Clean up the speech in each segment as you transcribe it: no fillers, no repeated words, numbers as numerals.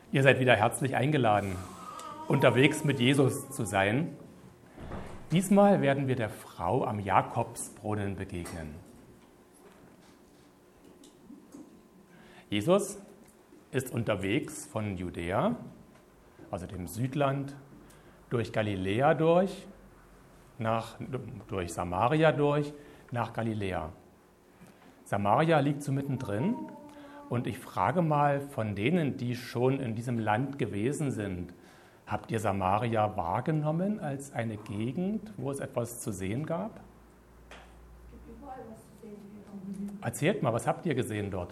Ihr seid wieder herzlich eingeladen, unterwegs mit Jesus zu sein. Diesmal werden wir der Frau am Jakobsbrunnen begegnen. Jesus ist unterwegs von Judäa, also dem Südland, durch Galiläa durch Samaria durch, nach Galiläa. Samaria liegt so mittendrin und ich frage mal von denen, die schon in diesem Land gewesen sind, habt ihr Samaria wahrgenommen als eine Gegend, wo es etwas zu sehen gab? Es gibt überall was zu sehen. Erzählt mal, was habt ihr gesehen dort?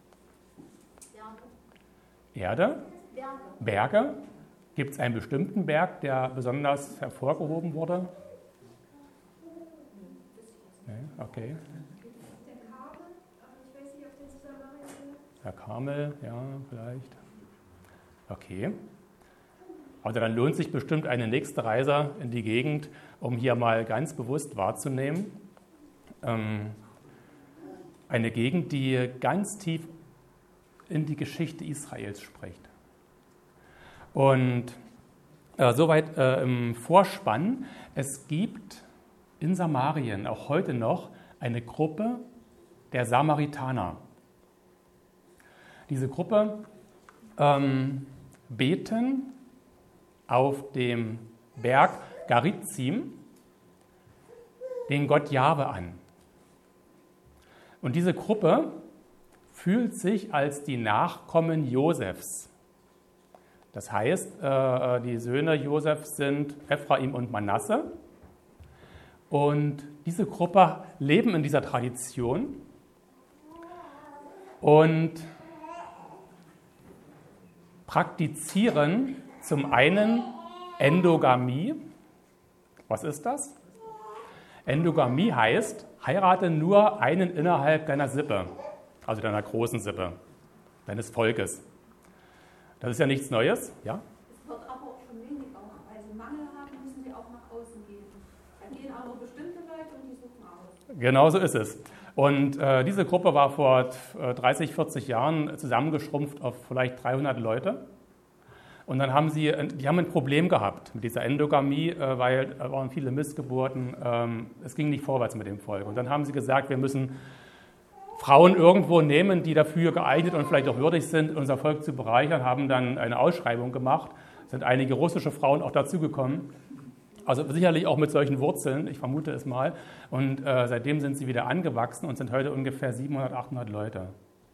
Berge. Erde? Berge? Gibt es einen bestimmten Berg, der besonders hervorgehoben wurde? Nee, okay. Der Karmel, aber ich weiß nicht, ob der Samaria ist. Der Karmel, ja, vielleicht. Okay. Also dann lohnt sich bestimmt eine nächste Reise in die Gegend, um hier mal ganz bewusst wahrzunehmen. Eine Gegend, die ganz tief in die Geschichte Israels spricht. Und soweit im Vorspann, es gibt in Samarien auch heute noch eine Gruppe der Samaritaner. Diese Gruppe beten auf dem Berg Garizim den Gott Jahwe an. Und diese Gruppe fühlt sich als die Nachkommen Josefs. Das heißt, die Söhne Josefs sind Ephraim und Manasse. Und diese Gruppe leben in dieser Tradition und praktizieren zum einen Endogamie. Was ist das? Endogamie heißt, heirate nur einen innerhalb deiner Sippe, also deiner großen Sippe, deines Volkes. Das ist ja nichts Neues, ja? Es wird aber auch schon weniger, weil sie Mangel haben, müssen sie auch nach außen gehen. Da gehen aber bestimmte Leute und die suchen aus. Genau so ist es. Und diese Gruppe war vor 30, 40 Jahren zusammengeschrumpft auf vielleicht 300 Leute. Und dann haben die haben ein Problem gehabt mit dieser Endogamie, weil da waren viele Missgeburten. Es ging nicht vorwärts mit dem Volk. Und dann haben sie gesagt, wir müssen Frauen irgendwo nehmen, die dafür geeignet und vielleicht auch würdig sind, unser Volk zu bereichern, haben dann eine Ausschreibung gemacht. Es sind einige russische Frauen auch dazugekommen. Also sicherlich auch mit solchen Wurzeln, ich vermute es mal. Und seitdem sind sie wieder angewachsen und sind heute ungefähr 700, 800 Leute.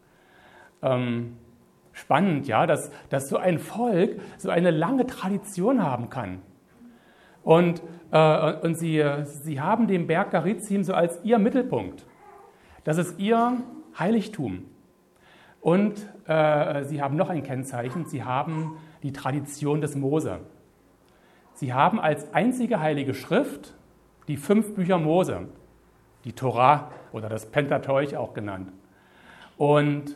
Spannend, ja, dass so ein Volk so eine lange Tradition haben kann. Und sie haben den Berg Garizim so als ihr Mittelpunkt. Das ist ihr Heiligtum. Und sie haben noch ein Kennzeichen, sie haben die Tradition des Mose. Sie haben als einzige heilige Schrift die 5 Bücher Mose, die Torah oder das Pentateuch auch genannt. Und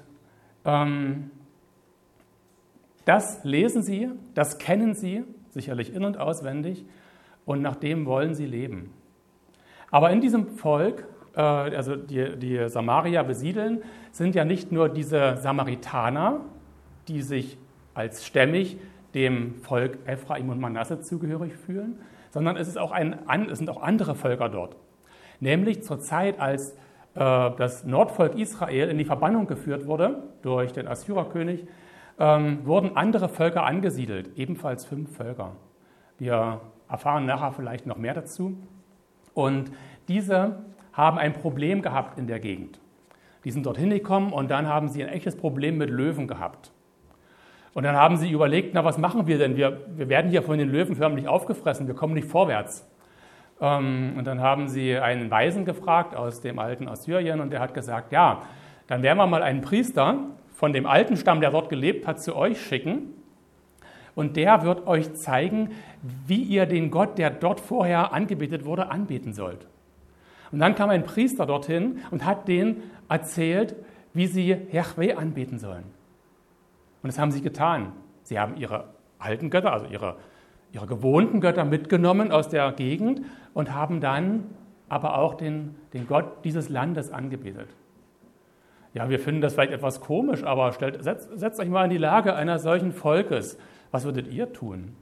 das lesen sie, das kennen sie, sicherlich in- und auswendig, und nach dem wollen sie leben. Aber in diesem Volk, also die Samaria besiedeln, sind ja nicht nur diese Samaritaner, die sich als stämmig dem Volk Ephraim und Manasse zugehörig fühlen, sondern es sind auch andere Völker dort. Nämlich zur Zeit, als das Nordvolk Israel in die Verbannung geführt wurde durch den Assyrerkönig, wurden andere Völker angesiedelt, ebenfalls 5 Völker. Wir erfahren nachher vielleicht noch mehr dazu. Und diese haben ein Problem gehabt in der Gegend. Die sind dorthin gekommen und dann haben sie ein echtes Problem mit Löwen gehabt. Und dann haben sie überlegt, na, was machen wir denn? Wir werden hier von den Löwen förmlich aufgefressen, wir kommen nicht vorwärts. Und dann haben sie einen Weisen gefragt aus dem alten Assyrien und der hat gesagt, ja, dann werden wir mal einen Priester von dem alten Stamm, der dort gelebt hat, zu euch schicken. Und der wird euch zeigen, wie ihr den Gott, der dort vorher angebetet wurde, anbeten sollt. Und dann kam ein Priester dorthin und hat denen erzählt, wie sie Jahwe anbeten sollen. Und das haben sie getan. Sie haben ihre alten Götter, also ihre gewohnten Götter mitgenommen aus der Gegend und haben dann aber auch den Gott dieses Landes angebetet. Ja, wir finden das vielleicht etwas komisch, aber setzt euch mal in die Lage einer solchen Volkes. Was würdet ihr tun?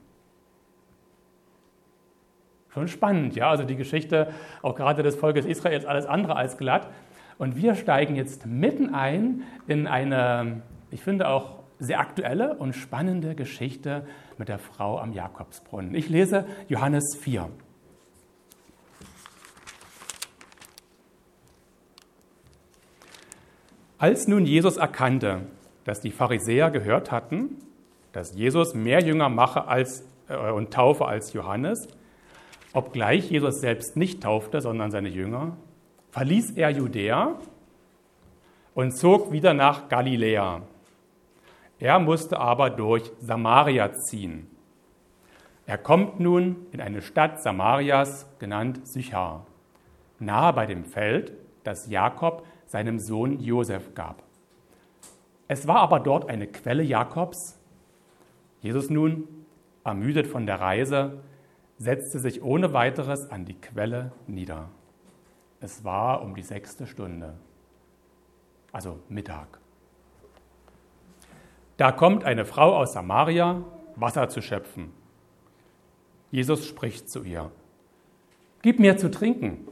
Schon spannend, ja, also die Geschichte auch gerade des Volkes Israel ist alles andere als glatt. Und wir steigen jetzt mitten ein in eine, ich finde auch sehr aktuelle und spannende Geschichte mit der Frau am Jakobsbrunnen. Ich lese Johannes 4. Als nun Jesus erkannte, dass die Pharisäer gehört hatten, dass Jesus mehr Jünger mache und taufe als Johannes, obgleich Jesus selbst nicht taufte, sondern seine Jünger, verließ er Judäa und zog wieder nach Galiläa. Er musste aber durch Samaria ziehen. Er kommt nun in eine Stadt Samarias, genannt Sychar, nahe bei dem Feld, das Jakob seinem Sohn Josef gab. Es war aber dort eine Quelle Jakobs. Jesus nun, ermüdet von der Reise, setzte sich ohne weiteres an die Quelle nieder. Es war um die 6. Stunde, also Mittag. Da kommt eine Frau aus Samaria, Wasser zu schöpfen. Jesus spricht zu ihr: Gib mir zu trinken.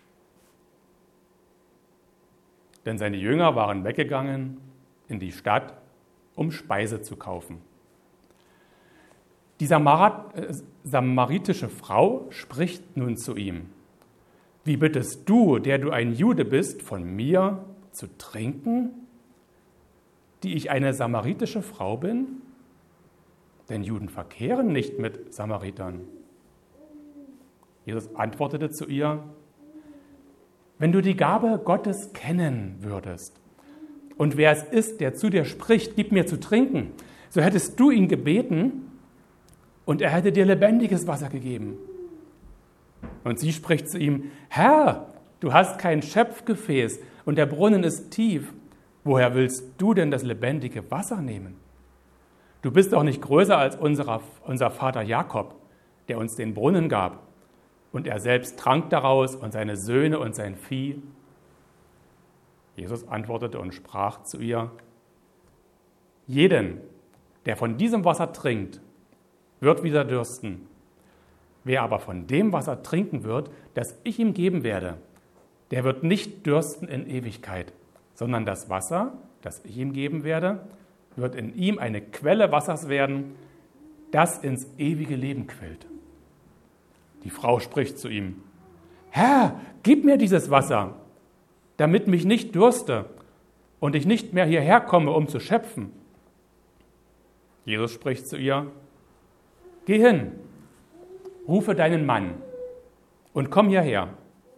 Denn seine Jünger waren weggegangen in die Stadt, um Speise zu kaufen. Die samaritische Frau spricht nun zu ihm: Wie bittest du, der du ein Jude bist, von mir zu trinken, die ich eine samaritische Frau bin? Denn Juden verkehren nicht mit Samaritern. Jesus antwortete zu ihr: Wenn du die Gabe Gottes kennen würdest und wer es ist, der zu dir spricht, gib mir zu trinken, so hättest du ihn gebeten und er hätte dir lebendiges Wasser gegeben. Und sie spricht zu ihm: Herr, du hast kein Schöpfgefäß und der Brunnen ist tief. Woher willst du denn das lebendige Wasser nehmen? Du bist doch nicht größer als unser Vater Jakob, der uns den Brunnen gab. Und er selbst trank daraus und seine Söhne und sein Vieh. Jesus antwortete und sprach zu ihr: Jeden, der von diesem Wasser trinkt, wird wieder dürsten. Wer aber von dem Wasser trinken wird, das ich ihm geben werde, der wird nicht dürsten in Ewigkeit, sondern das Wasser, das ich ihm geben werde, wird in ihm eine Quelle Wassers werden, das ins ewige Leben quillt. Die Frau spricht zu ihm: Herr, gib mir dieses Wasser, damit mich nicht dürste und ich nicht mehr hierher komme, um zu schöpfen. Jesus spricht zu ihr: Geh hin, rufe deinen Mann und komm hierher.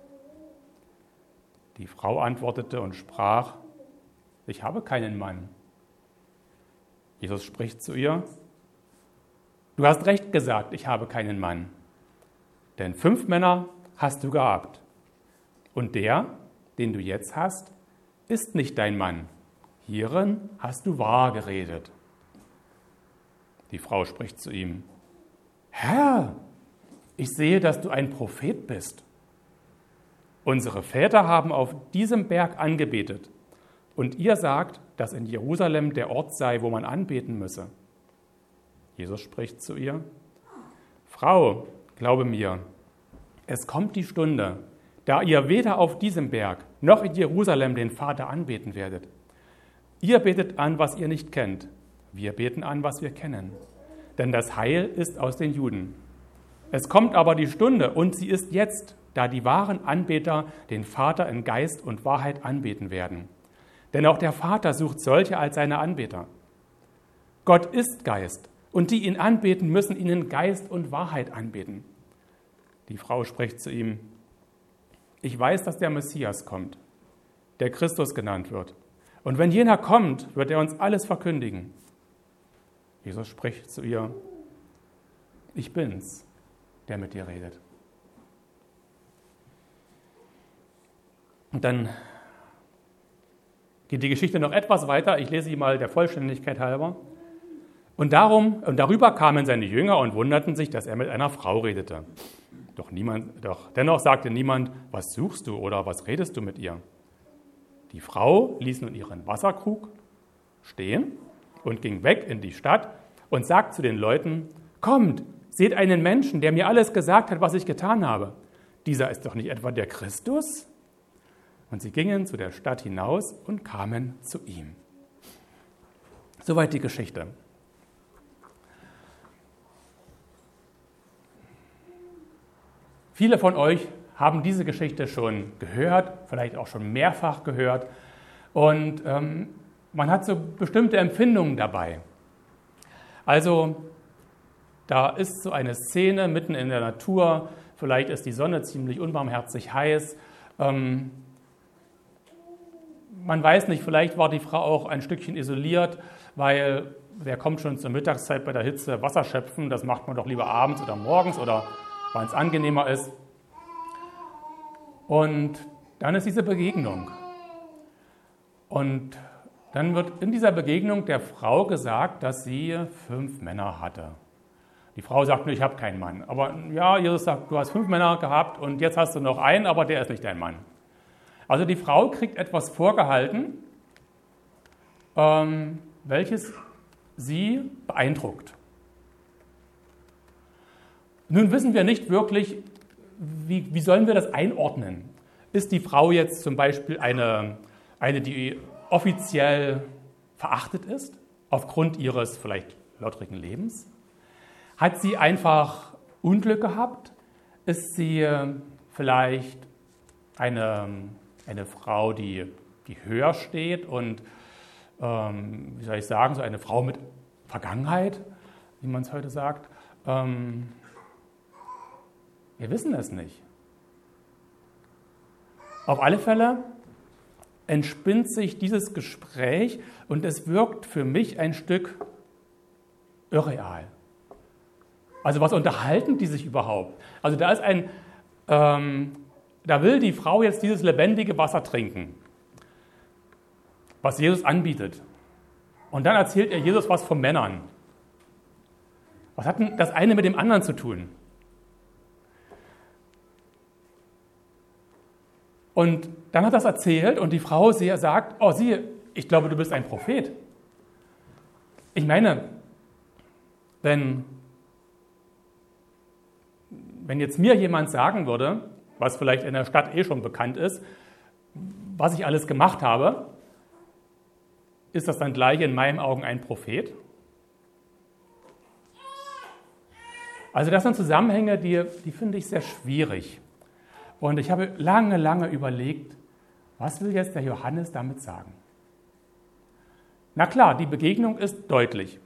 Die Frau antwortete und sprach: Ich habe keinen Mann. Jesus spricht zu ihr: Du hast recht gesagt, ich habe keinen Mann. Denn 5 Männer hast du gehabt. Und der, den du jetzt hast, ist nicht dein Mann. Hierin hast du wahr geredet. Die Frau spricht zu ihm: Herr, ich sehe, dass du ein Prophet bist. Unsere Väter haben auf diesem Berg angebetet. Und ihr sagt, dass in Jerusalem der Ort sei, wo man anbeten müsse. Jesus spricht zu ihr: Frau, glaube mir, es kommt die Stunde, da ihr weder auf diesem Berg noch in Jerusalem den Vater anbeten werdet. Ihr betet an, was ihr nicht kennt. Wir beten an, was wir kennen. Denn das Heil ist aus den Juden. Es kommt aber die Stunde, und sie ist jetzt, da die wahren Anbeter den Vater in Geist und Wahrheit anbeten werden. Denn auch der Vater sucht solche als seine Anbeter. Gott ist Geist, und die ihn anbeten, müssen ihn in Geist und Wahrheit anbeten. Die Frau spricht zu ihm: Ich weiß, dass der Messias kommt, der Christus genannt wird. Und wenn jener kommt, wird er uns alles verkündigen. Jesus spricht zu ihr: Ich bin's, der mit dir redet. Und dann geht die Geschichte noch etwas weiter. Ich lese sie mal der Vollständigkeit halber. Und darüber kamen seine Jünger und wunderten sich, dass er mit einer Frau redete. Doch dennoch sagte niemand: Was suchst du oder was redest du mit ihr? Die Frau ließ nun ihren Wasserkrug stehen und ging weg in die Stadt und sagt zu den Leuten, kommt, seht einen Menschen, der mir alles gesagt hat, was ich getan habe. Dieser ist doch nicht etwa der Christus? Und sie gingen zu der Stadt hinaus und kamen zu ihm. Soweit die Geschichte. Viele von euch haben diese Geschichte schon gehört, vielleicht auch schon mehrfach gehört. Und man hat so bestimmte Empfindungen dabei. Also da ist so eine Szene mitten in der Natur, vielleicht ist die Sonne ziemlich unbarmherzig heiß. Man weiß nicht, vielleicht war die Frau auch ein Stückchen isoliert, weil wer kommt schon zur Mittagszeit bei der Hitze Wasser schöpfen, das macht man doch lieber abends oder morgens oder wann es angenehmer ist. Und dann ist diese Begegnung. Und dann wird in dieser Begegnung der Frau gesagt, dass sie 5 Männer hatte. Die Frau sagt, ich habe keinen Mann. Aber ja, Jesus sagt, du hast 5 Männer gehabt und jetzt hast du noch einen, aber der ist nicht dein Mann. Also die Frau kriegt etwas vorgehalten, welches sie beeindruckt. Nun wissen wir nicht wirklich, wie sollen wir das einordnen? Ist die Frau jetzt zum Beispiel eine, die offiziell verachtet ist, aufgrund ihres vielleicht lautrigen Lebens? Hat sie einfach Unglück gehabt? Ist sie vielleicht eine Frau, die höher steht und, wie soll ich sagen, so eine Frau mit Vergangenheit, wie man es heute sagt? Wir wissen es nicht. Auf alle Fälle entspinnt sich dieses Gespräch und es wirkt für mich ein Stück irreal. Also was unterhalten die sich überhaupt? Also da ist da will die Frau jetzt dieses lebendige Wasser trinken, was Jesus anbietet. Und dann erzählt ihr Jesus was von Männern. Was hat denn das eine mit dem anderen zu tun? Und dann hat er das erzählt und die Frau sagt, oh siehe, ich glaube, du bist ein Prophet. Ich meine, wenn jetzt mir jemand sagen würde, was vielleicht in der Stadt schon bekannt ist, was ich alles gemacht habe, ist das dann gleich in meinen Augen ein Prophet? Also das sind Zusammenhänge, die finde ich sehr schwierig. Und ich habe lange überlegt, was will jetzt der Johannes damit sagen? Na klar, die Begegnung ist deutlich.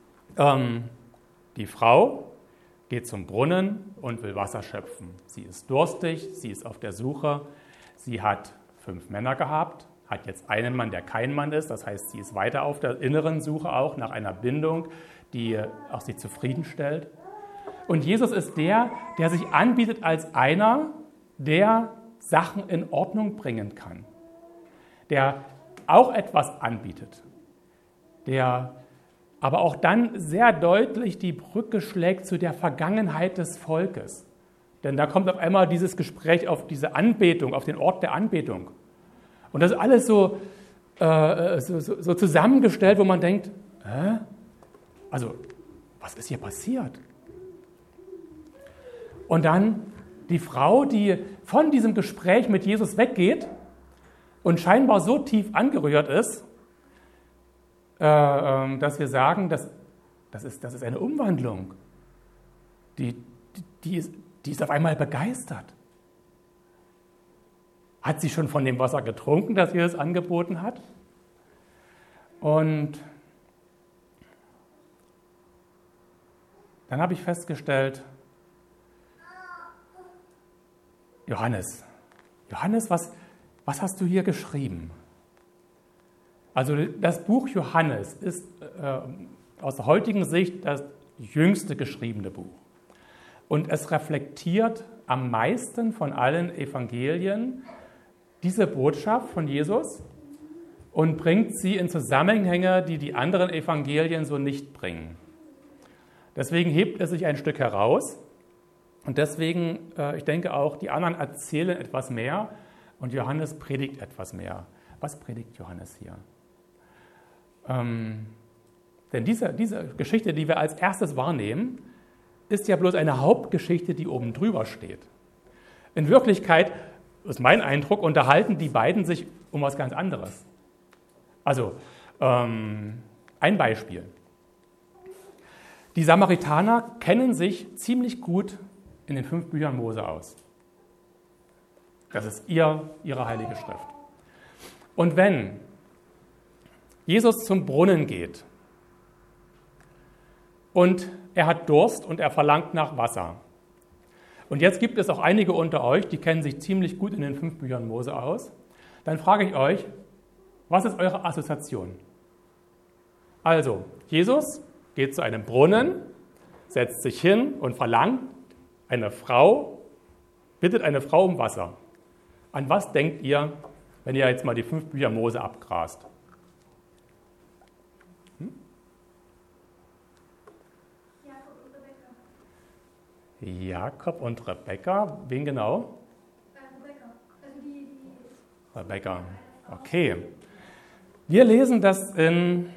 Die Frau geht zum Brunnen und will Wasser schöpfen. Sie ist durstig, sie ist auf der Suche. Sie hat 5 Männer gehabt, hat jetzt einen Mann, der kein Mann ist. Das heißt, sie ist weiter auf der inneren Suche auch nach einer Bindung, die auch sie zufriedenstellt. Und Jesus ist der sich anbietet als einer, der Sachen in Ordnung bringen kann, der auch etwas anbietet, der aber auch dann sehr deutlich die Brücke schlägt zu der Vergangenheit des Volkes. Denn da kommt auf einmal dieses Gespräch auf diese Anbetung, auf den Ort der Anbetung. Und das ist alles so zusammengestellt, wo man denkt, also was ist hier passiert? Und dann die Frau, die von diesem Gespräch mit Jesus weggeht und scheinbar so tief angerührt ist, dass wir sagen, das ist eine Umwandlung. Die ist auf einmal begeistert. Hat sie schon von dem Wasser getrunken, das Jesus angeboten hat? Und dann habe ich festgestellt, Johannes, was hast du hier geschrieben? Also das Buch Johannes ist aus der heutigen Sicht das jüngste geschriebene Buch. Und es reflektiert am meisten von allen Evangelien diese Botschaft von Jesus und bringt sie in Zusammenhänge, die die anderen Evangelien so nicht bringen. Deswegen hebt es sich ein Stück heraus. Und deswegen, ich denke auch, die anderen erzählen etwas mehr und Johannes predigt etwas mehr, Was predigt Johannes hier? Denn diese Geschichte, die wir als erstes wahrnehmen, ist ja bloß eine Hauptgeschichte, die oben drüber steht. In Wirklichkeit, ist mein Eindruck, unterhalten die beiden sich um was ganz anderes. Also, ein Beispiel. Die Samaritaner kennen sich ziemlich gut in den 5 Büchern Mose aus. Das ist ihre heilige Schrift. Und wenn Jesus zum Brunnen geht und er hat Durst und er verlangt nach Wasser. Und jetzt gibt es auch einige unter euch, die kennen sich ziemlich gut in den 5 Büchern Mose aus. Dann frage ich euch, was ist eure Assoziation? Also, Jesus geht zu einem Brunnen, setzt sich hin und bittet eine Frau um Wasser. An was denkt ihr, wenn ihr jetzt mal die 5 Bücher Mose abgrast? Jakob und Rebekka. Wen genau? Rebekka. Okay. Wir lesen das in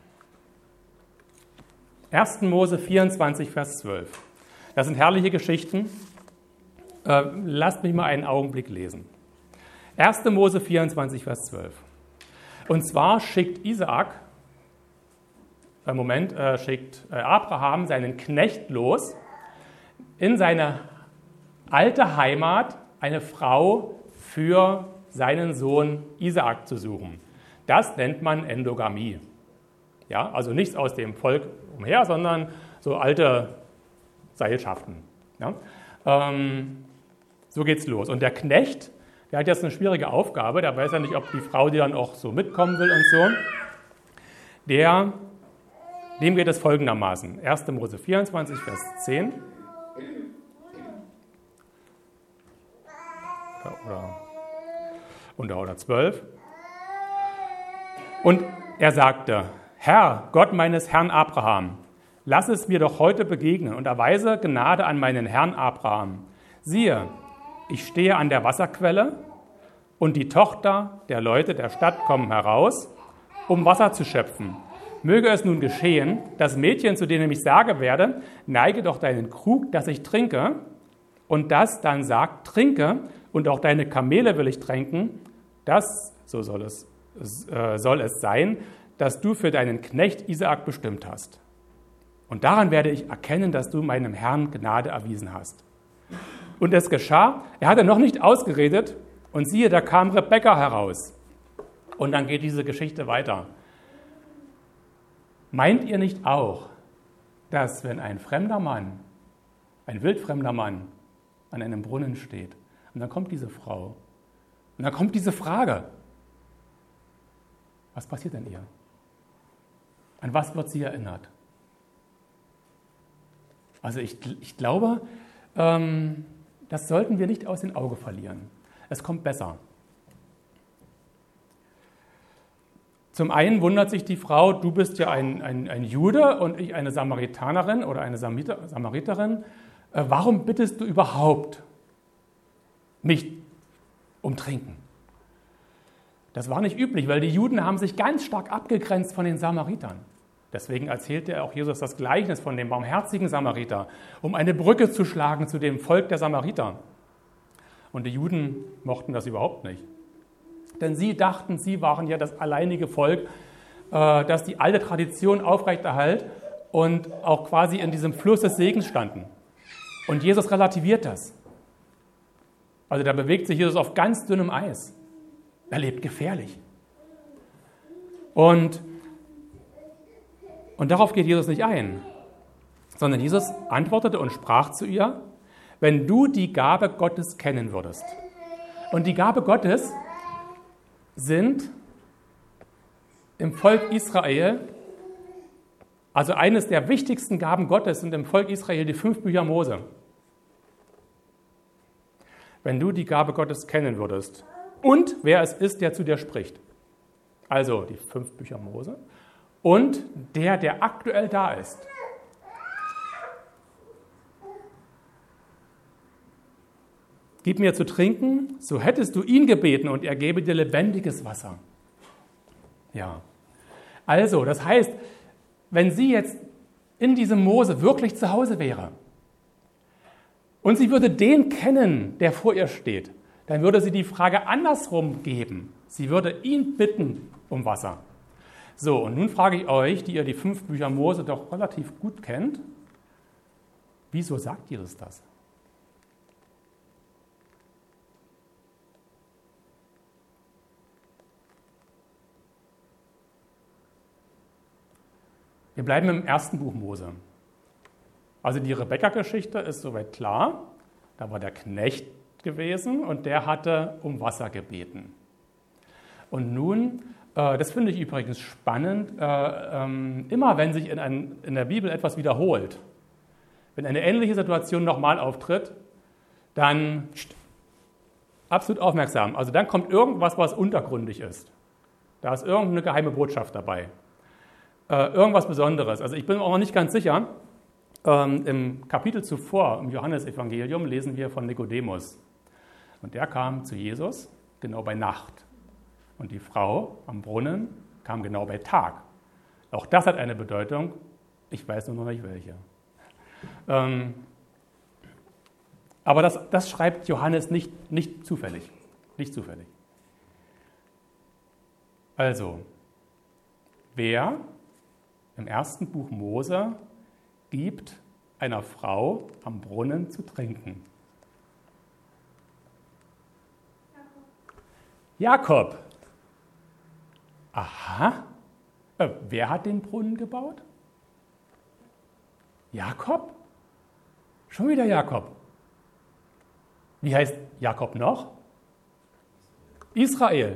1. Mose 24, Vers 12. Das sind herrliche Geschichten. Lasst mich mal einen Augenblick lesen. 1. Mose 24, Vers 12. Und zwar schickt Abraham seinen Knecht los, in seine alte Heimat eine Frau für seinen Sohn Isaak zu suchen. Das nennt man Endogamie. Ja, also nichts aus dem Volk umher, sondern so alte Seilschaften. Ja, so geht's los. Und der Knecht, der hat jetzt eine schwierige Aufgabe, der weiß ja nicht, ob die Frau, die dann auch so mitkommen will und so. Dem geht es folgendermaßen. 1. Mose 24, Vers 10. Oder 12. Und er sagte, Herr, Gott meines Herrn Abraham, lass es mir doch heute begegnen und erweise Gnade an meinen Herrn Abraham. Siehe, ich stehe an der Wasserquelle und die Tochter der Leute der Stadt kommen heraus, um Wasser zu schöpfen. Möge es nun geschehen, das Mädchen, zu denen ich sage werde, neige doch deinen Krug, dass ich trinke, und das dann sagt, trinke, und auch deine Kamele will ich tränken, das, so soll es sein, dass du für deinen Knecht Isaak bestimmt hast. Und daran werde ich erkennen, dass du meinem Herrn Gnade erwiesen hast. Und es geschah, er hatte noch nicht ausgeredet, und siehe, da kam Rebekka heraus. Und dann geht diese Geschichte weiter. Meint ihr nicht auch, dass wenn ein fremder Mann, ein wildfremder Mann, an einem Brunnen steht, und dann kommt diese Frau, und dann kommt diese Frage, was passiert denn ihr? An was wird sie erinnert? Also ich glaube, das sollten wir nicht aus den Augen verlieren. Es kommt besser. Zum einen wundert sich die Frau, du bist ja ein Jude und ich eine Samaritanerin oder eine Samariterin. Warum bittest du überhaupt mich um Trinken? Das war nicht üblich, weil die Juden haben sich ganz stark abgegrenzt von den Samaritern. Deswegen erzählte auch Jesus das Gleichnis von dem barmherzigen Samariter, um eine Brücke zu schlagen zu dem Volk der Samariter. Und die Juden mochten das überhaupt nicht. Denn sie dachten, sie waren ja das alleinige Volk, das die alte Tradition aufrechterhält und auch quasi in diesem Fluss des Segens standen. Und Jesus relativiert das. Also da bewegt sich Jesus auf ganz dünnem Eis. Er lebt gefährlich. Und darauf geht Jesus nicht ein, sondern Jesus antwortete und sprach zu ihr, wenn du die Gabe Gottes kennen würdest. Und die Gabe Gottes sind im Volk Israel, also eines der wichtigsten Gaben Gottes sind im Volk Israel die 5 Bücher Mose. Wenn du die Gabe Gottes kennen würdest und wer es ist, der zu dir spricht. Also die 5 Bücher Mose und der aktuell da ist. Gib mir zu trinken, so hättest du ihn gebeten und er gebe dir lebendiges Wasser. Ja. Also, das heißt, wenn sie jetzt in diesem Mose wirklich zu Hause wäre und sie würde den kennen, der vor ihr steht, dann würde sie die Frage andersrum geben. Sie würde ihn bitten um Wasser. So, und nun frage ich euch, die ihr die 5 Bücher Mose doch relativ gut kennt, wieso sagt Jesus das? Wir bleiben im ersten Buch Mose. Also die Rebekka-Geschichte ist soweit klar. Da war der Knecht gewesen und der hatte um Wasser gebeten. Und nun, das finde ich übrigens spannend, immer wenn sich in der Bibel etwas wiederholt, wenn eine ähnliche Situation nochmal auftritt, dann absolut aufmerksam. Also dann kommt irgendwas, was untergründig ist. Da ist irgendeine geheime Botschaft dabei. Irgendwas Besonderes. Also ich bin auch noch nicht ganz sicher. Im Kapitel zuvor, im Johannesevangelium, lesen wir von Nikodemus. Und der kam zu Jesus genau bei Nacht. Und die Frau am Brunnen kam genau bei Tag. Auch das hat eine Bedeutung. Ich weiß nur noch nicht welche. Aber das schreibt Johannes nicht zufällig. Nicht zufällig. Also, wer im ersten Buch Mose gibt einer Frau am Brunnen zu trinken? Jakob. Aha. Wer hat den Brunnen gebaut? Jakob? Schon wieder Jakob. Wie heißt Jakob noch? Israel.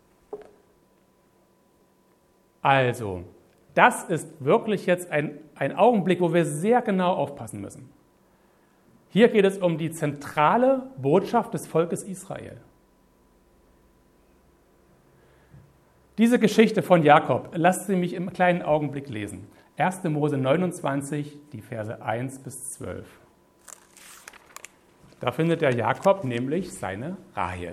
Also, das ist wirklich jetzt ein Augenblick, wo wir sehr genau aufpassen müssen. Hier geht es um die zentrale Botschaft des Volkes Israel. Diese Geschichte von Jakob, lasst sie mich im kleinen Augenblick lesen. 1. Mose 29, die Verse 1 bis 12. Da findet der Jakob nämlich seine Rahel.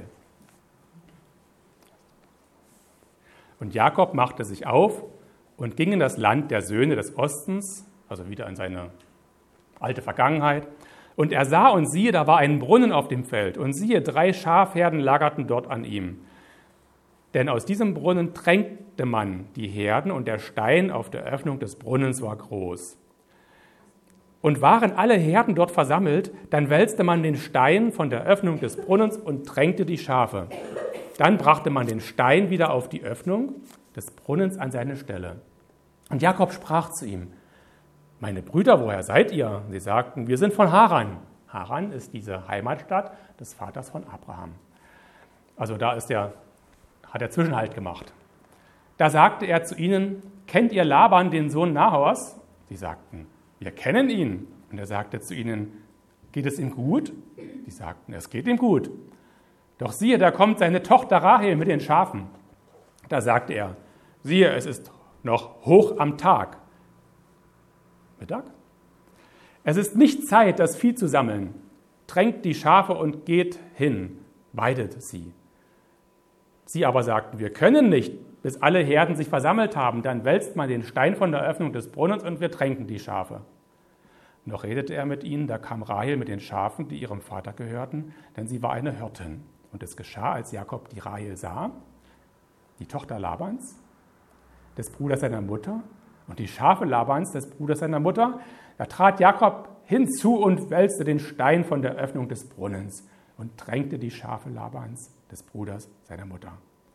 Und Jakob machte sich auf und ging in das Land der Söhne des Ostens, also wieder in seine alte Vergangenheit. Und er sah und siehe, da war ein Brunnen auf dem Feld. Und siehe, 3 Schafherden lagerten dort an ihm. Denn aus diesem Brunnen tränkte man die Herden, und der Stein auf der Öffnung des Brunnens war groß. Und waren alle Herden dort versammelt, dann wälzte man den Stein von der Öffnung des Brunnens und tränkte die Schafe. Dann brachte man den Stein wieder auf die Öffnung des Brunnens an seine Stelle. Und Jakob sprach zu ihm: Meine Brüder, woher seid ihr? Sie sagten: Wir sind von Haran. Haran ist diese Heimatstadt des Vaters von Abraham. Also da hat er Zwischenhalt gemacht. Da sagte er zu ihnen: Kennt ihr Laban, den Sohn Nahors? Sie sagten: Wir kennen ihn. Und er sagte zu ihnen: Geht es ihm gut? Sie sagten: Es geht ihm gut. Doch siehe, da kommt seine Tochter Rahel mit den Schafen. Da sagte er: Siehe, es ist noch hoch am Tag. Mittag? Es ist nicht Zeit, das Vieh zu sammeln. Tränkt die Schafe und geht hin, weidet sie. Sie aber sagten: Wir können nicht, bis alle Herden sich versammelt haben. Dann wälzt man den Stein von der Öffnung des Brunnens und wir tränken die Schafe. Noch redete er mit ihnen, da kam Rahel mit den Schafen, die ihrem Vater gehörten, denn sie war eine Hirtin. Und es geschah, als Jakob die Rahel sah, die Tochter Labans, des Bruders seiner Mutter, und die Schafe Labans, des Bruders seiner Mutter, da trat Jakob hinzu und wälzte den Stein von der Öffnung des Brunnens und tränkte die Schafe Labans, des Bruders seiner Mutter.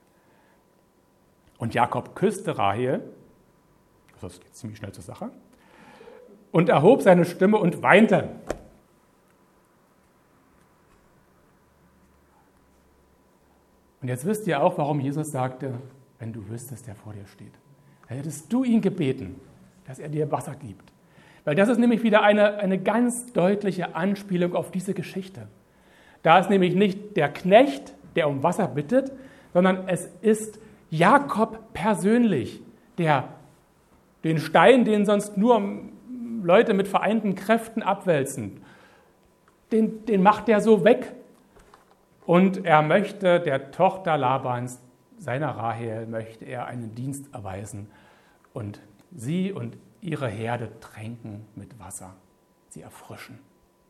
Und Jakob küsste Rahel, also es geht ziemlich schnell zur Sache, und erhob seine Stimme und weinte. Und jetzt wisst ihr auch, warum Jesus sagte: Wenn du wüsstest, der vor dir steht, dann hättest du ihn gebeten, dass er dir Wasser gibt. Weil das ist nämlich wieder eine ganz deutliche Anspielung auf diese Geschichte. Da ist nämlich nicht der Knecht, der um Wasser bittet, sondern es ist Jakob persönlich, der den Stein, den sonst nur Leute mit vereinten Kräften abwälzen, den macht er so weg. Und er möchte der Tochter Labans seiner Rahel möchte er einen Dienst erweisen und sie und ihre Herde tränken mit Wasser, sie erfrischen.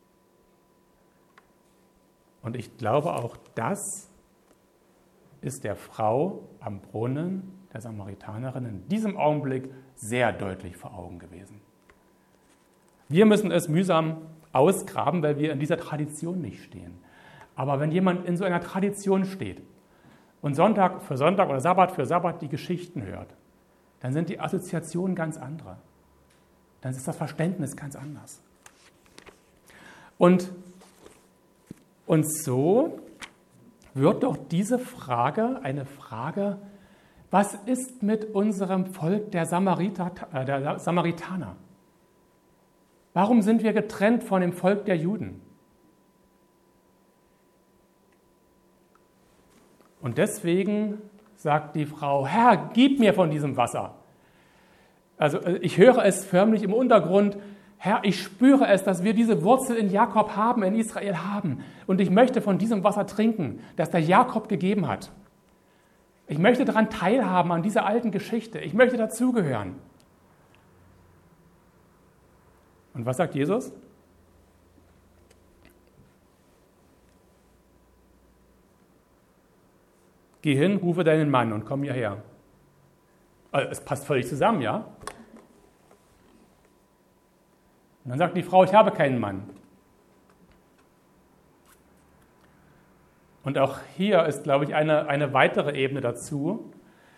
Und ich glaube, auch das ist der Frau am Brunnen, der Samaritanerin, in diesem Augenblick sehr deutlich vor Augen gewesen. Wir müssen es mühsam ausgraben, weil wir in dieser Tradition nicht stehen. Aber wenn jemand in so einer Tradition steht und Sonntag für Sonntag oder Sabbat für Sabbat die Geschichten hört, dann sind die Assoziationen ganz andere. Dann ist das Verständnis ganz anders. Und so wird doch diese Frage eine Frage, was ist mit unserem Volk der Samaritaner? Warum sind wir getrennt von dem Volk der Juden? Und deswegen sagt die Frau, Herr, gib mir von diesem Wasser. Also ich höre es förmlich im Untergrund, Herr, ich spüre es, dass wir diese Wurzel in Jakob haben, in Israel haben. Und ich möchte von diesem Wasser trinken, das der Jakob gegeben hat. Ich möchte daran teilhaben, an dieser alten Geschichte. Ich möchte dazugehören. Und was sagt Jesus? Geh hin, rufe deinen Mann und komm hierher. Also, es passt völlig zusammen, ja? Und dann sagt die Frau, ich habe keinen Mann. Und auch hier ist, glaube ich, eine weitere Ebene dazu.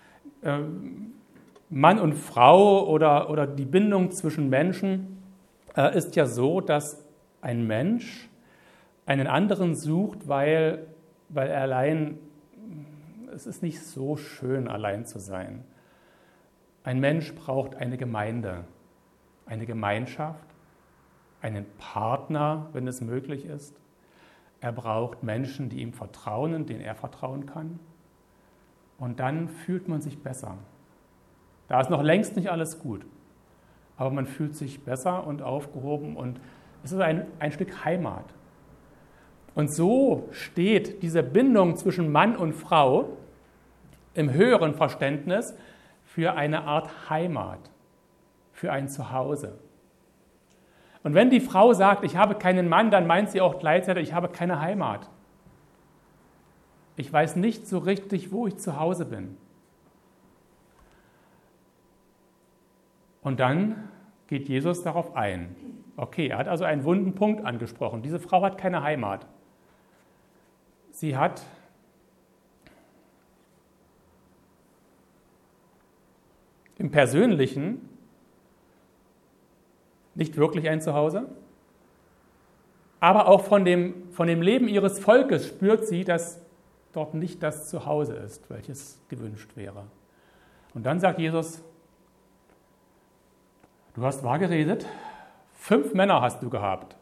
Mann und Frau oder die Bindung zwischen Menschen ist ja so, dass ein Mensch einen anderen sucht, weil er allein, es ist nicht so schön, allein zu sein. Ein Mensch braucht eine Gemeinde, eine Gemeinschaft, einen Partner, wenn es möglich ist. Er braucht Menschen, die ihm vertrauen, denen er vertrauen kann. Und dann fühlt man sich besser. Da ist noch längst nicht alles gut, aber man fühlt sich besser und aufgehoben und es ist ein Stück Heimat. Und so steht diese Bindung zwischen Mann und Frau im höheren Verständnis für eine Art Heimat, für ein Zuhause. Und wenn die Frau sagt, ich habe keinen Mann, dann meint sie auch gleichzeitig, ich habe keine Heimat. Ich weiß nicht so richtig, wo ich zu Hause bin. Und dann geht Jesus darauf ein. Okay, er hat also einen wunden Punkt angesprochen. Diese Frau hat keine Heimat. Sie hat im Persönlichen nicht wirklich ein Zuhause, aber auch von dem Leben ihres Volkes spürt sie, dass dort nicht das Zuhause ist, welches gewünscht wäre. Und dann sagt Jesus, du hast wahr geredet, 5 Männer hast du gehabt.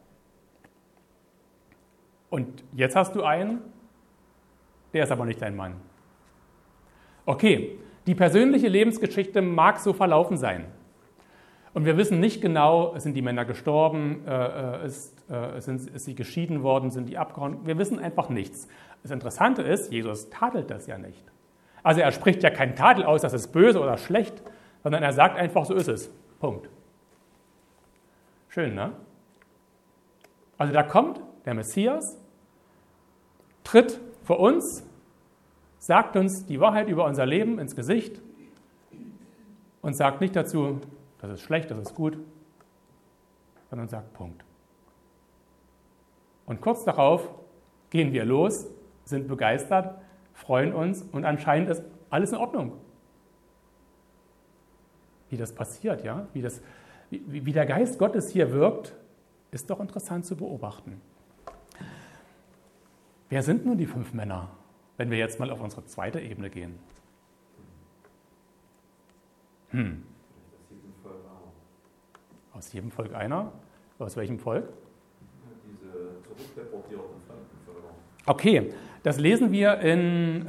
Und jetzt hast du einen, der ist aber nicht dein Mann. Okay, die persönliche Lebensgeschichte mag so verlaufen sein. Und wir wissen nicht genau, sind die Männer gestorben, ist sie geschieden worden, sind die abgehauen. Wir wissen einfach nichts. Das Interessante ist, Jesus tadelt das ja nicht. Also er spricht ja keinen Tadel aus, das ist böse oder schlecht, sondern er sagt einfach, so ist es. Punkt. Schön, ne? Also da kommt der Messias, tritt vor uns, sagt uns die Wahrheit über unser Leben ins Gesicht und sagt nicht dazu, das ist schlecht, das ist gut, sondern sagt Punkt. Und kurz darauf gehen wir los, sind begeistert, freuen uns und anscheinend ist alles in Ordnung. Wie das passiert, ja? Wie der Geist Gottes hier wirkt, ist doch interessant zu beobachten. Wer sind nun die 5 Männer, wenn wir jetzt mal auf unsere zweite Ebene gehen? Aus jedem Volk einer? Aus welchem Volk? Diese zurückdeportierten Völker. Okay, das lesen wir in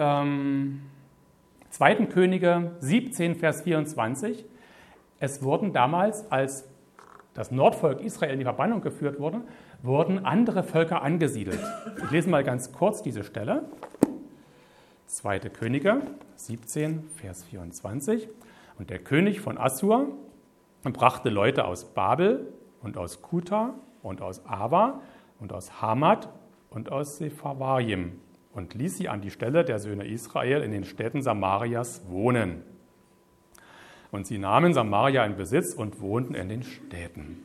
2. Könige 17, Vers 24. Es wurden damals, als das Nordvolk Israel in die Verbannung geführt wurde, wurden andere Völker angesiedelt. Ich lese mal ganz kurz diese Stelle. 2. Könige 17, Vers 24. Und der König von Assur brachte Leute aus Babel und aus Kuta und aus Ava und aus Hamat und aus Sepharvaim und ließ sie an die Stelle der Söhne Israel in den Städten Samarias wohnen. Und sie nahmen Samaria in Besitz und wohnten in den Städten.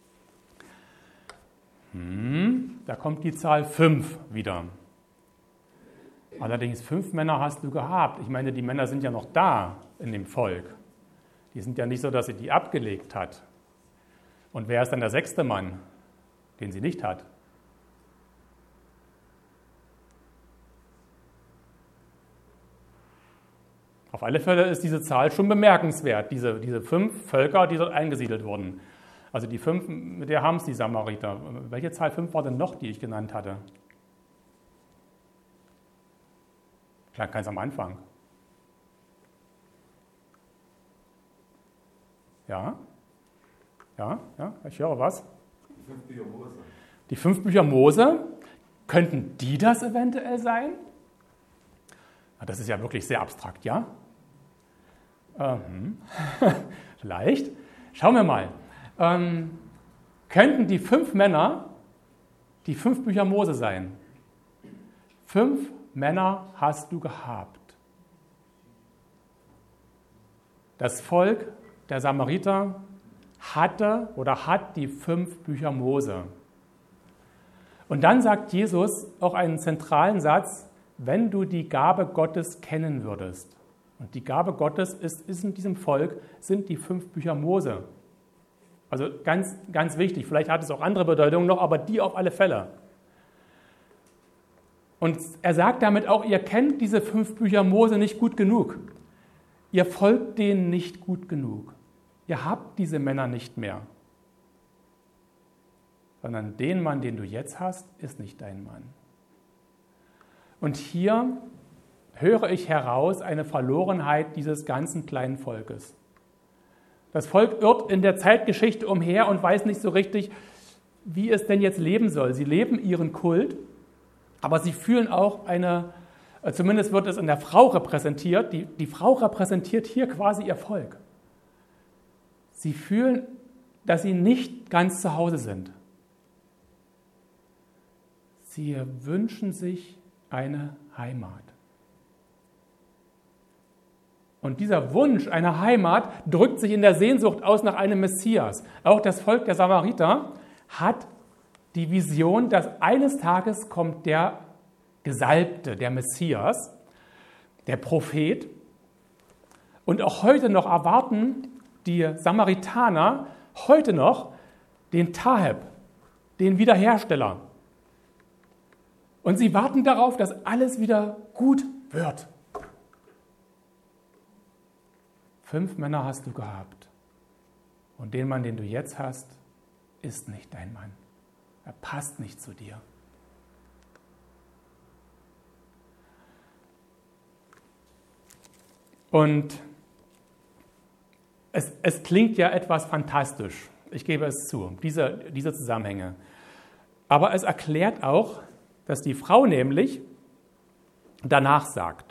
Da kommt die Zahl 5 wieder. Allerdings 5 Männer hast du gehabt. Ich meine, die Männer sind ja noch da in dem Volk. Die sind ja nicht so, dass sie die abgelegt hat. Und wer ist dann der 6. Mann, den sie nicht hat? Auf alle Fälle ist diese Zahl schon bemerkenswert, diese 5 Völker, die dort eingesiedelt wurden. Also die 5, mit der haben es die Samariter. Welche Zahl 5 war denn noch, die ich genannt hatte? Ganz am Anfang. Ja, ich höre was. Die 5 Bücher Mose. Die 5 Bücher Mose, könnten die das eventuell sein? Das ist ja wirklich sehr abstrakt, ja? Vielleicht. Schauen wir mal. Könnten die 5 Männer die 5 Bücher Mose sein? 5 Männer hast du gehabt. Das Volk der Samariter hatte oder hat die 5 Bücher Mose. Und dann sagt Jesus auch einen zentralen Satz, wenn du die Gabe Gottes kennen würdest. Und die Gabe Gottes ist in diesem Volk, sind die 5 Bücher Mose. Also ganz, ganz wichtig, vielleicht hat es auch andere Bedeutungen noch, aber die auf alle Fälle. Und er sagt damit auch, ihr kennt diese 5 Bücher Mose nicht gut genug. Ihr folgt denen nicht gut genug. Ihr habt diese Männer nicht mehr. Sondern den Mann, den du jetzt hast, ist nicht dein Mann. Und hier höre ich heraus eine Verlorenheit dieses ganzen kleinen Volkes. Das Volk irrt in der Zeitgeschichte umher und weiß nicht so richtig, wie es denn jetzt leben soll. Sie leben ihren Kult, aber sie fühlen auch zumindest wird es in der Frau repräsentiert, die Frau repräsentiert hier quasi ihr Volk. Sie fühlen, dass sie nicht ganz zu Hause sind. Sie wünschen sich eine Heimat. Und dieser Wunsch einer Heimat drückt sich in der Sehnsucht aus nach einem Messias. Auch das Volk der Samariter hat die Vision, dass eines Tages kommt der Gesalbte, der Messias, der Prophet. Und auch heute noch erwarten die Samaritaner heute noch den Taheb, den Wiederhersteller. Und sie warten darauf, dass alles wieder gut wird. 5 Männer hast du gehabt. Und den Mann, den du jetzt hast, ist nicht dein Mann. Er passt nicht zu dir. Und es klingt ja etwas fantastisch. Ich gebe es zu, diese Zusammenhänge. Aber es erklärt auch, dass die Frau nämlich danach sagt.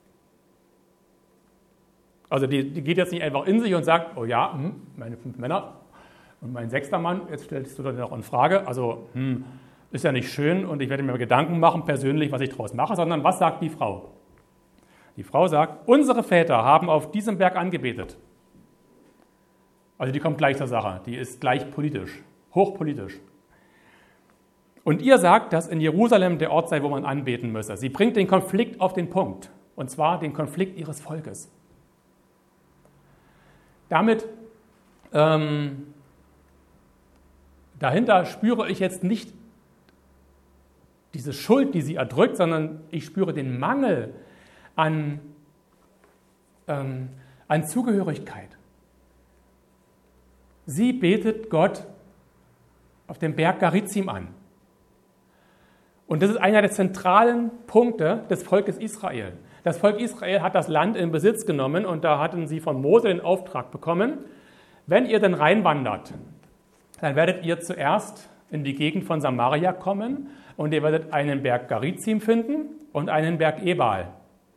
Also die geht jetzt nicht einfach in sich und sagt, oh ja, meine 5 Männer und mein 6. Mann, jetzt stellst du dann noch in Frage, also ist ja nicht schön und ich werde mir Gedanken machen persönlich, was ich daraus mache, sondern was sagt die Frau? Die Frau sagt, unsere Väter haben auf diesem Berg angebetet. Also die kommt gleich zur Sache, die ist gleich politisch, hochpolitisch. Und ihr sagt, dass in Jerusalem der Ort sei, wo man anbeten müsse. Sie bringt den Konflikt auf den Punkt, und zwar den Konflikt ihres Volkes. Damit, dahinter spüre ich jetzt nicht diese Schuld, die sie erdrückt, sondern ich spüre den Mangel an Zugehörigkeit. Sie betet Gott auf dem Berg Garizim an. Und das ist einer der zentralen Punkte des Volkes Israel. Das Volk Israel hat das Land in Besitz genommen und da hatten sie von Mose den Auftrag bekommen, wenn ihr denn reinwandert, dann werdet ihr zuerst in die Gegend von Samaria kommen und ihr werdet einen Berg Garizim finden und einen Berg Ebal.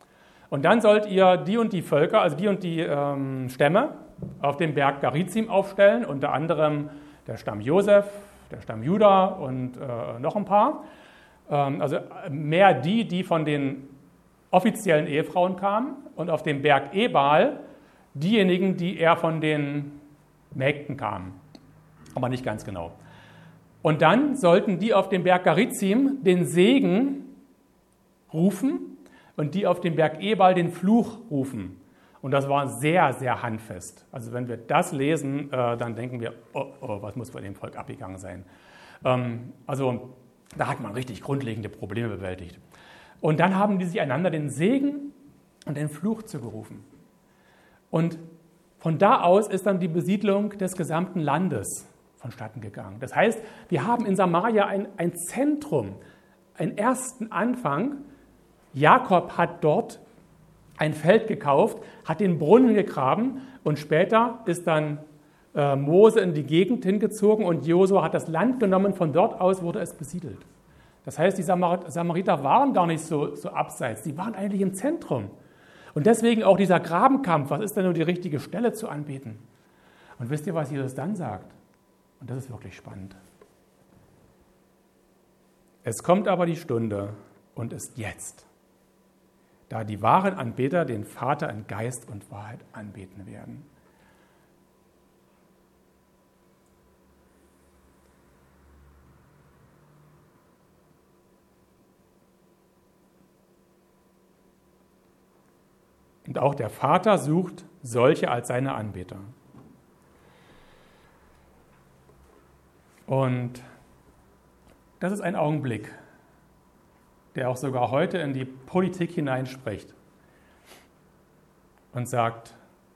Und dann sollt ihr die und die Völker, also die und die Stämme auf dem Berg Garizim aufstellen, unter anderem der Stamm Josef, der Stamm Juda und noch ein paar. Also mehr die von den offiziellen Ehefrauen kamen, und auf dem Berg Ebal diejenigen, die eher von den Mägden kamen. Aber nicht ganz genau. Und dann sollten die auf dem Berg Garizim den Segen rufen und die auf dem Berg Ebal den Fluch rufen. Und das war sehr, sehr handfest. Also wenn wir das lesen, dann denken wir, oh, was muss bei dem Volk abgegangen sein. Also da hat man richtig grundlegende Probleme bewältigt. Und dann haben die sich einander den Segen und den Fluch zugerufen. Und von da aus ist dann die Besiedlung des gesamten Landes vonstatten gegangen. Das heißt, wir haben in Samaria ein Zentrum, einen ersten Anfang. Jakob hat dort ein Feld gekauft, hat den Brunnen gegraben und später ist dann Mose in die Gegend hingezogen und Josua hat das Land genommen, von dort aus wurde es besiedelt. Das heißt, die Samariter waren gar nicht so abseits, die waren eigentlich im Zentrum. Und deswegen auch dieser Grabenkampf, was ist denn nur die richtige Stelle zu anbeten? Und wisst ihr, was Jesus dann sagt? Und das ist wirklich spannend. Es kommt aber die Stunde und ist jetzt, da die wahren Anbeter den Vater in Geist und Wahrheit anbeten werden. Und auch der Vater sucht solche als seine Anbeter. Und das ist ein Augenblick, der auch sogar heute in die Politik hineinspricht und sagt,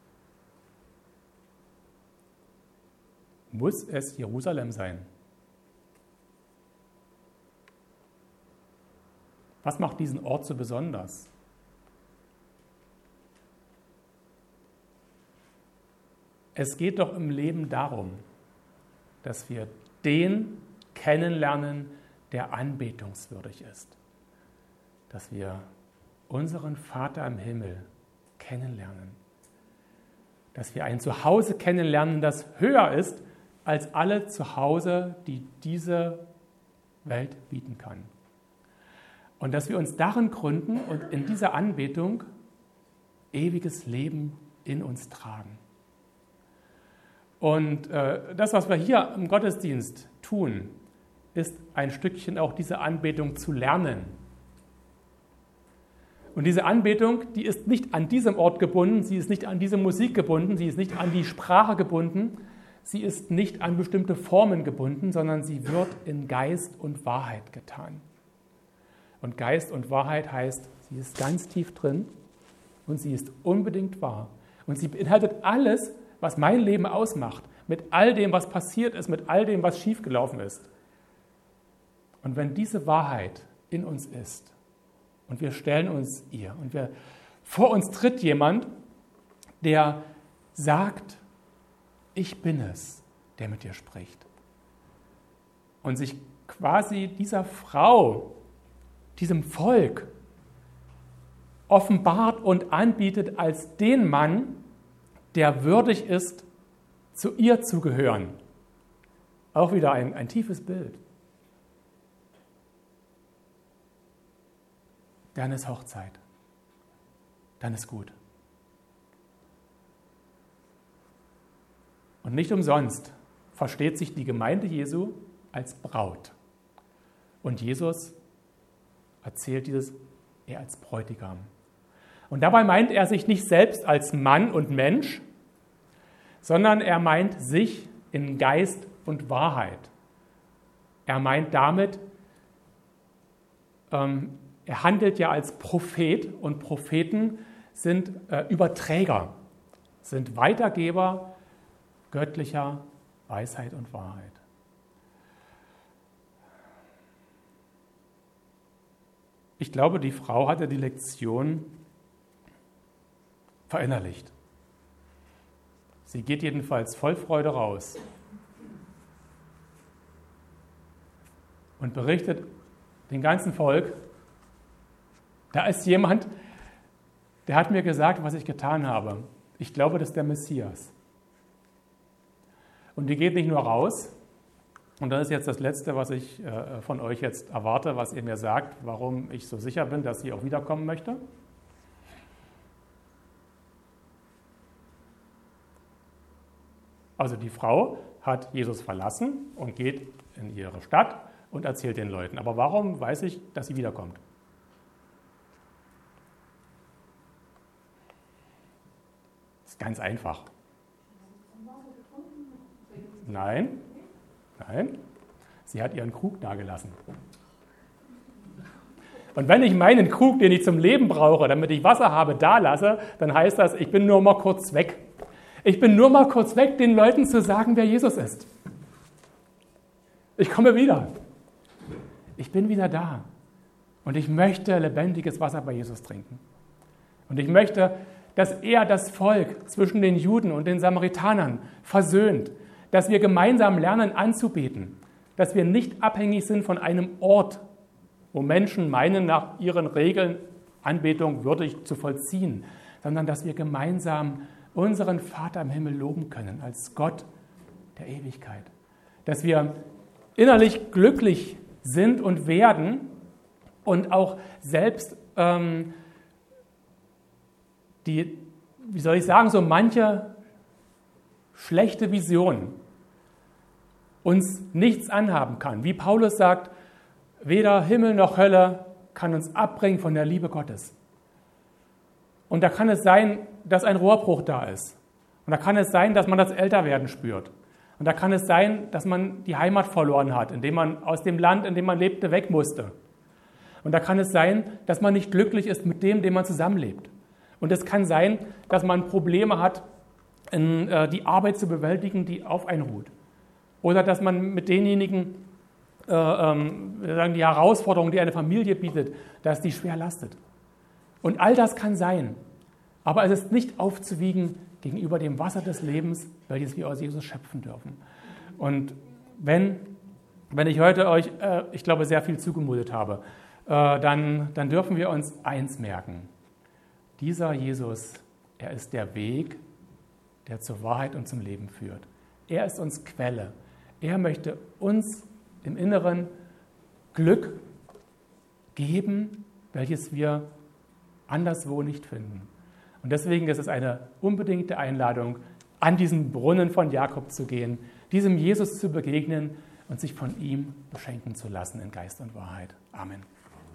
muss es Jerusalem sein? Was macht diesen Ort so besonders? Es geht doch im Leben darum, dass wir den kennenlernen, der anbetungswürdig ist. Dass wir unseren Vater im Himmel kennenlernen. Dass wir ein Zuhause kennenlernen, das höher ist als alle Zuhause, die diese Welt bieten kann. Und dass wir uns darin gründen und in dieser Anbetung ewiges Leben in uns tragen. Und das, was wir hier im Gottesdienst tun, ist ein Stückchen auch diese Anbetung zu lernen. Und diese Anbetung, die ist nicht an diesem Ort gebunden, sie ist nicht an diese Musik gebunden, sie ist nicht an die Sprache gebunden, sie ist nicht an bestimmte Formen gebunden, sondern sie wird in Geist und Wahrheit getan. Und Geist und Wahrheit heißt, sie ist ganz tief drin und sie ist unbedingt wahr. Und sie beinhaltet alles, was mein Leben ausmacht, mit all dem, was passiert ist, mit all dem, was schiefgelaufen ist. Und wenn diese Wahrheit in uns ist und wir stellen uns ihr und vor uns tritt jemand, der sagt, ich bin es, der mit dir spricht. Und sich quasi dieser Frau, diesem Volk offenbart und anbietet als den Mann, der würdig ist, zu ihr zu gehören. Auch wieder ein tiefes Bild. Dann ist Hochzeit. Dann ist gut. Und nicht umsonst versteht sich die Gemeinde Jesu als Braut. Und Jesus erzählt dieses eher als Bräutigam. Und dabei meint er sich nicht selbst als Mann und Mensch, sondern er meint sich in Geist und Wahrheit. Er meint damit, er handelt ja als Prophet und Propheten sind Überträger, sind Weitergeber göttlicher Weisheit und Wahrheit. Ich glaube, die Frau hatte die Lektion verinnerlicht. Sie geht jedenfalls voll Freude raus und berichtet dem ganzen Volk, da ist jemand, der hat mir gesagt, was ich getan habe. Ich glaube, das ist der Messias. Und die geht nicht nur raus, und das ist jetzt das Letzte, was ich von euch jetzt erwarte, was ihr mir sagt, warum ich so sicher bin, dass sie auch wiederkommen möchte. Also die Frau hat Jesus verlassen und geht in ihre Stadt und erzählt den Leuten. Aber warum weiß ich, dass sie wiederkommt? Das ist ganz einfach. Nein. Sie hat ihren Krug dagelassen. Und wenn ich meinen Krug, den ich zum Leben brauche, damit ich Wasser habe, da lasse, dann heißt das, ich bin nur mal kurz weg. Ich bin nur mal kurz weg, den Leuten zu sagen, wer Jesus ist. Ich komme wieder. Ich bin wieder da. Und ich möchte lebendiges Wasser bei Jesus trinken. Und ich möchte, dass er das Volk zwischen den Juden und den Samaritanern versöhnt, dass wir gemeinsam lernen anzubeten, dass wir nicht abhängig sind von einem Ort, wo Menschen meinen, nach ihren Regeln Anbetung würdig zu vollziehen, sondern dass wir gemeinsam unseren Vater im Himmel loben können als Gott der Ewigkeit. Dass wir innerlich glücklich sind und werden und auch selbst so manche schlechte Vision uns nichts anhaben kann. Wie Paulus sagt, weder Himmel noch Hölle kann uns abbringen von der Liebe Gottes. Und da kann es sein, dass ein Rohrbruch da ist. Und da kann es sein, dass man das Älterwerden spürt. Und da kann es sein, dass man die Heimat verloren hat, indem man aus dem Land, in dem man lebte, weg musste. Und da kann es sein, dass man nicht glücklich ist mit dem man zusammenlebt. Und es kann sein, dass man Probleme hat, die Arbeit zu bewältigen, die auf einen ruht. Oder dass man mit denjenigen, die Herausforderungen, die eine Familie bietet, dass die schwer lastet. Und all das kann sein. Aber es ist nicht aufzuwiegen gegenüber dem Wasser des Lebens, welches wir aus Jesus schöpfen dürfen. Und wenn ich heute euch, ich glaube, sehr viel zugemutet habe, dann dürfen wir uns eins merken. Dieser Jesus, er ist der Weg, der zur Wahrheit und zum Leben führt. Er ist uns Quelle. Er möchte uns im Inneren Glück geben, welches wir anderswo nicht finden. Und deswegen ist es eine unbedingte Einladung, an diesen Brunnen von Jakob zu gehen, diesem Jesus zu begegnen und sich von ihm beschenken zu lassen in Geist und Wahrheit. Amen.